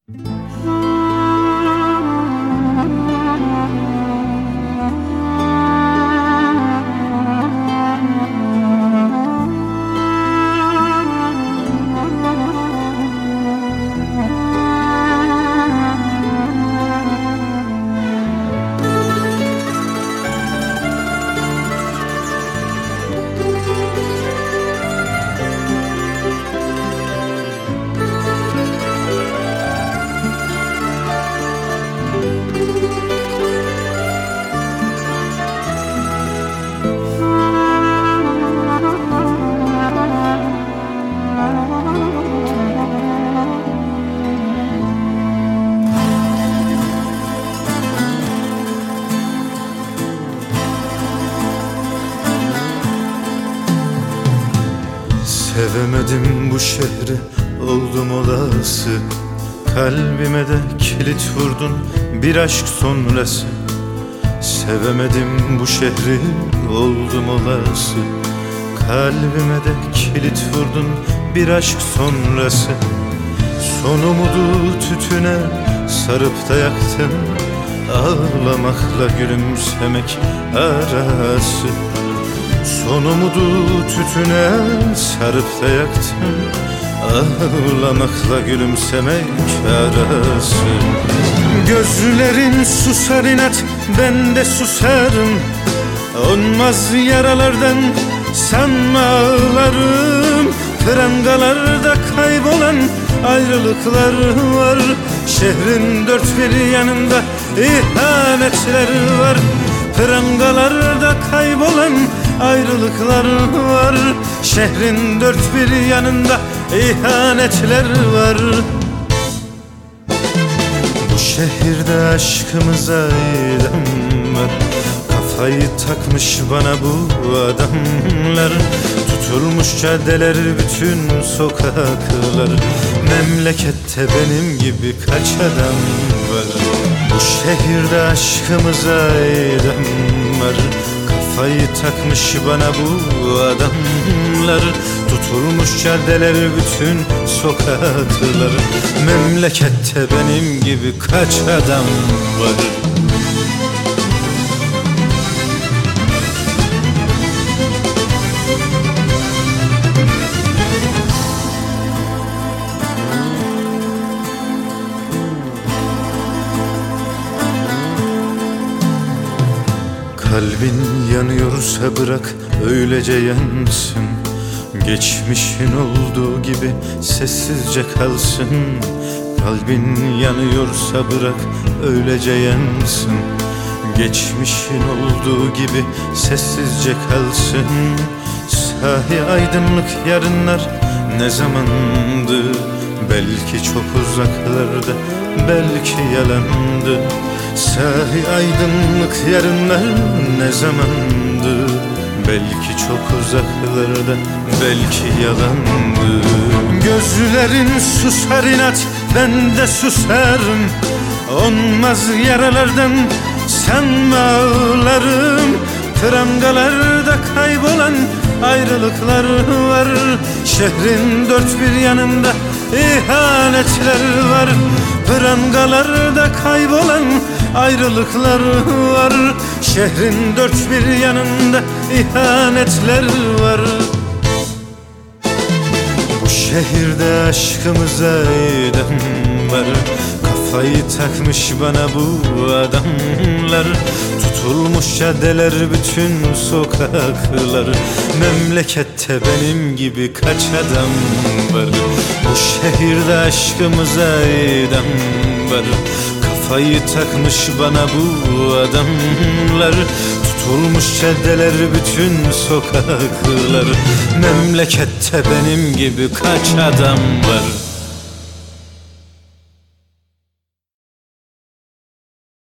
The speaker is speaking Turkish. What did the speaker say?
Sevemedim bu şehri, oldum olası. Kalbime de kilit vurdun bir aşk sonrası. Sevemedim bu şehri, oldum olası. Kalbime de kilit vurdun bir aşk sonrası. Son umudu tütüne sarıp da yaktın, ağlamakla gülümsemek arası. Son umudu tütüne sarıp da yaktın, ağlamakla gülümsemek arası. Gözlerin susar inat, ben de susarım. Onmaz yaralardan sanma ağlarım. Prangalarda kaybolan ayrılıklar var. Şehrin dört bir yanında ihanetler var. Prangalarda kaybolan ayrılıklar var. Şehrin dört bir yanında ihanetler var. Bu şehirde aşkımıza idam var. Kafayı takmış bana bu adamlar. Tutulmuş caddeler, bütün sokaklar. Memlekette benim gibi kaç adam var. Bu şehirde aşkımıza idam var. Kafayı takmış bana bu adamlar. Tutulmuş caddeler, bütün sokaklar. Memlekette benim gibi kaç adam var. Kalbin yanıyorsa bırak öylece yansın. Geçmişin olduğu gibi sessizce kalsın. Kalbin yanıyorsa bırak öylece yansın. Geçmişin olduğu gibi sessizce kalsın. Sahi aydınlık yarınlar ne zamandı? Belki çok uzaklarda, belki yalandı. Sahi aydınlık yarınlar ne zamandı? Belki çok uzaklarda, belki yalandı. Gözlerin susar inat, ben de susarım. Onmaz yaralardan sanma ağlarım. Prangalarda kaybolan ayrılıklar var. Şehrin dört bir yanında ihanetler var. Prangalarda kaybolan ayrılıklar var. Şehrin dört bir yanında ihanetler var. Bu şehirde aşkımıza idam var. Kafayı takmış bana bu adamlar. Tutulmuş caddeler, bütün sokaklar. Memlekette benim gibi kaç adam var. Bu şehirde aşkımıza idam var. Kafayı takmış bana bu adamlar. Tutulmuş caddeler, bütün sokaklar. Memlekette benim gibi kaç adam var.